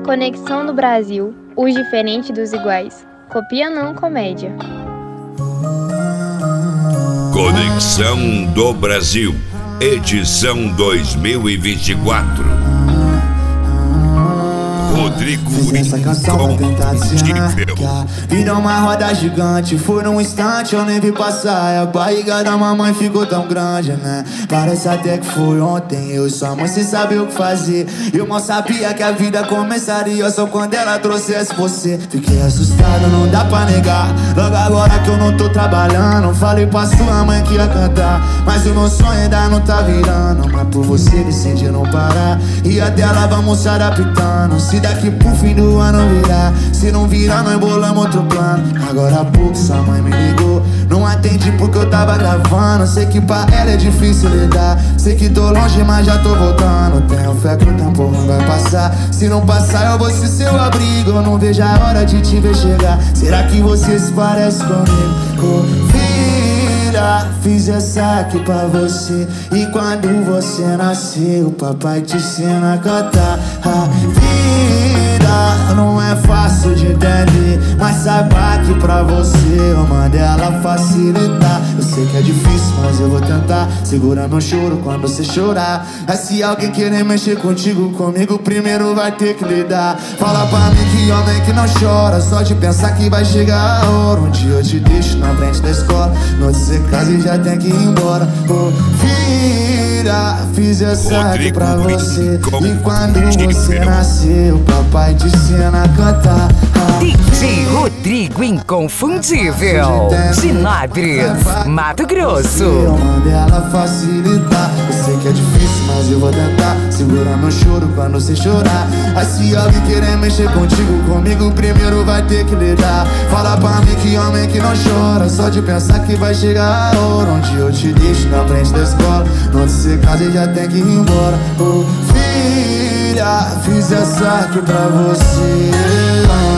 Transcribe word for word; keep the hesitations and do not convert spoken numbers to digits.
Conexão do Brasil, os diferentes dos iguais. Copia não, comédia. Conexão do Brasil, edição dois mil e vinte e quatro. Rodrigo Fiz essa canção pra tentar dizer que a vida é uma roda gigante. Foi num instante, eu nem vi passar. E a barriga da mamãe ficou tão grande, né? Parece até que foi ontem. Eu e sua mãe sem saber o que fazer. Eu mal sabia que a vida começaria só quando ela trouxesse você. Fiquei assustado, não dá pra negar. Logo agora que eu não tô trabalhando, falei pra sua mãe que ia cantar, mas o meu sonho ainda não tá virando. Mas por você decidi não parar, e até lá vamos se adaptando. Se daqui pro fim do ano virar, se não virar nós bolamos outro plano. Agora há pouco sua mãe me ligou, não atendi porque eu tava gravando. Sei que pra ela é difícil lidar, sei que tô longe mas já tô voltando. Tenho fé que o tempo não vai passar, se não passar eu vou ser seu abrigo. Eu não vejo a hora de te ver chegar, será que você se parece comigo? Oh, filha, fiz essa aqui pra você, e quando você nasceu o papai te ensina a cantar. A vida não é fácil de entender, mas saiba que pra você eu mando ela facilitar. Eu sei que é difícil, mas eu vou tentar segurar meu choro quando você chorar. Mas se alguém querer mexer contigo, comigo primeiro vai ter que lidar. Fala pra mim que homem que não chora, só de pensar que vai chegar a hora. Um dia eu te deixo na frente da escola, não você casa e já tem que ir embora. Oh, filha, fiz essa aqui pra você, e quando você nasceu o papai te ensina a cantar. D J Rodrigo Inconfundível, Ginópolis, Mato Grosso. Eu mando ela facilitar, eu sei que é difícil, mas eu vou tentar segurar meu choro quando você chorar. Aí se alguém querer mexer contigo, comigo primeiro vai ter que lidar. Fala pra mim que homem que não chora, só de pensar que vai chegar a hora. Onde eu te deixo na frente da escola, não você casa e já tem que ir embora. Oh, filha, fiz essa aqui pra você.